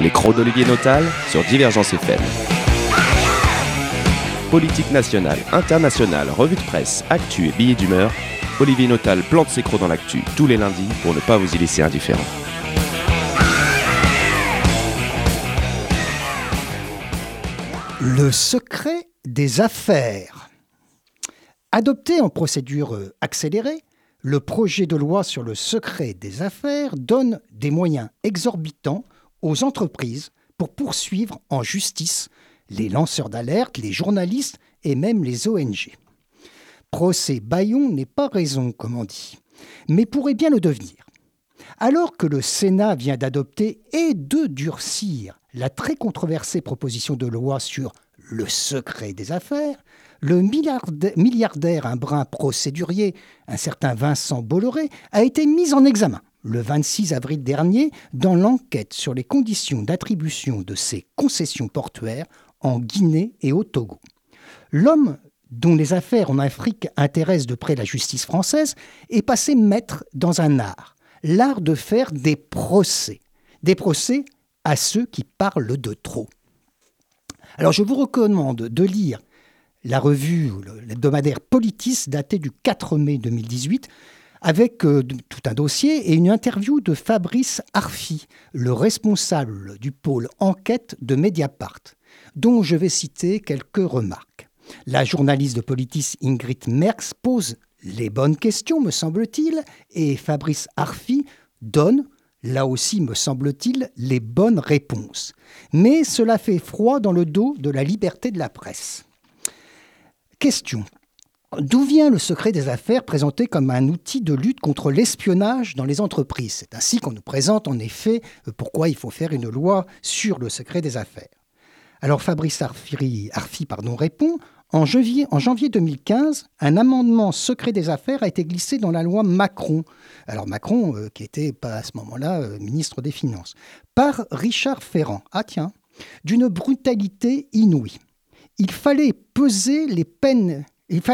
Les crocs d'Olivier Notal sur Divergence FM. Politique nationale, internationale, revue de presse, actu et billets d'humeur, Olivier Notal plante ses crocs dans l'actu tous les lundis pour ne pas vous y laisser indifférent. Le secret des affaires. Adopté en procédure accélérée, le projet de loi sur le secret des affaires donne des moyens exorbitants aux entreprises pour poursuivre en justice les lanceurs d'alerte, les journalistes et même les ONG. Procès Bayon n'est pas raison, comme on dit, mais pourrait bien le devenir. Alors que le Sénat vient d'adopter et de durcir la très controversée proposition de loi sur le secret des affaires, le milliardaire, un brin procédurier, un certain Vincent Bolloré, a été mis en examen le 26 avril dernier dans l'enquête sur les conditions d'attribution de ses concessions portuaires en Guinée et au Togo. L'homme dont les affaires en Afrique intéressent de près la justice française est passé maître dans un art, l'art de faire des procès à ceux qui parlent de trop. Alors je vous recommande de lire la revue, l'hebdomadaire Politis, datée du 4 mai 2018, avec tout un dossier et une interview de Fabrice Arfi, le responsable du pôle enquête de Mediapart, dont je vais citer quelques remarques. La journaliste de Politis Ingrid Merckx pose les bonnes questions, me semble-t-il, et Fabrice Arfi donne, là aussi me semble-t-il, les bonnes réponses. Mais cela fait froid dans le dos de la liberté de la presse. Question. D'où vient le secret des affaires présenté comme un outil de lutte contre l'espionnage dans les entreprises ? C'est ainsi qu'on nous présente en effet pourquoi il faut faire une loi sur le secret des affaires. Alors Fabrice Arfi répond « En janvier 2015, un amendement secret des affaires a été glissé dans la loi Macron. » Alors Macron, qui était pas à ce moment-là ministre des Finances. Par Richard Ferrand. Ah tiens, d'une brutalité inouïe. Il fallait peser des peines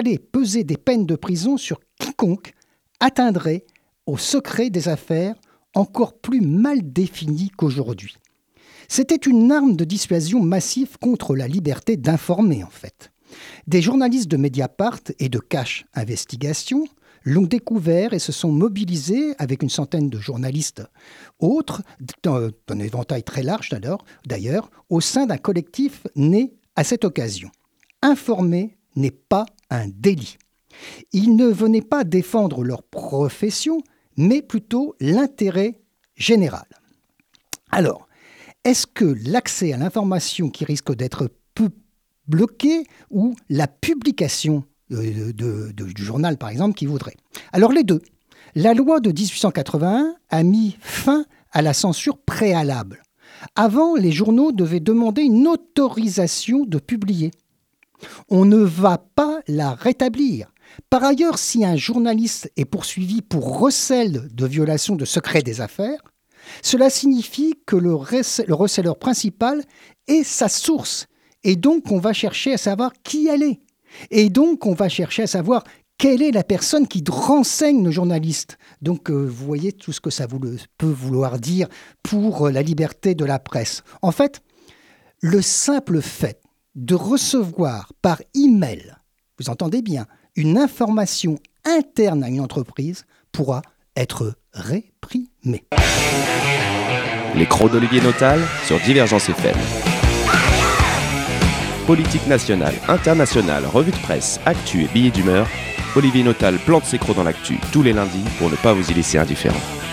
de prison sur quiconque atteindrait au secret des affaires encore plus mal défini qu'aujourd'hui. C'était une arme de dissuasion massive contre la liberté d'informer, en fait. Des journalistes de Mediapart et de Cache Investigation l'ont découvert et se sont mobilisés avec une centaine de journalistes autres, d'un éventail très large d'ailleurs, au sein d'un collectif né à cette occasion. Informer n'est pas un délit. Ils ne venaient pas défendre leur profession, mais plutôt l'intérêt général. Alors, est-ce que l'accès à l'information qui risque d'être bloqué ou la publication du journal, par exemple, qui voudrait ? Alors les deux. La loi de 1881 a mis fin à la censure préalable. Avant, les journaux devaient demander une autorisation de publier. On ne va pas la rétablir. Par ailleurs, si un journaliste est poursuivi pour recel de violation de secret des affaires, cela signifie que le receleur principal est sa source. Et donc, on va chercher à savoir qui elle est. Et donc, on va chercher à savoir quelle est la personne qui renseigne le journaliste. Donc, vous voyez tout ce que ça peut vouloir dire pour la liberté de la presse. En fait, le simple fait de recevoir par email, vous entendez bien, une information interne à une entreprise pourra être réprimé. Les crocs d'Olivier Notal sur Divergence FM. Politique nationale, internationale, revue de presse, actu et billets d'humeur, Olivier Notal plante ses crocs dans l'actu tous les lundis pour ne pas vous y laisser indifférent.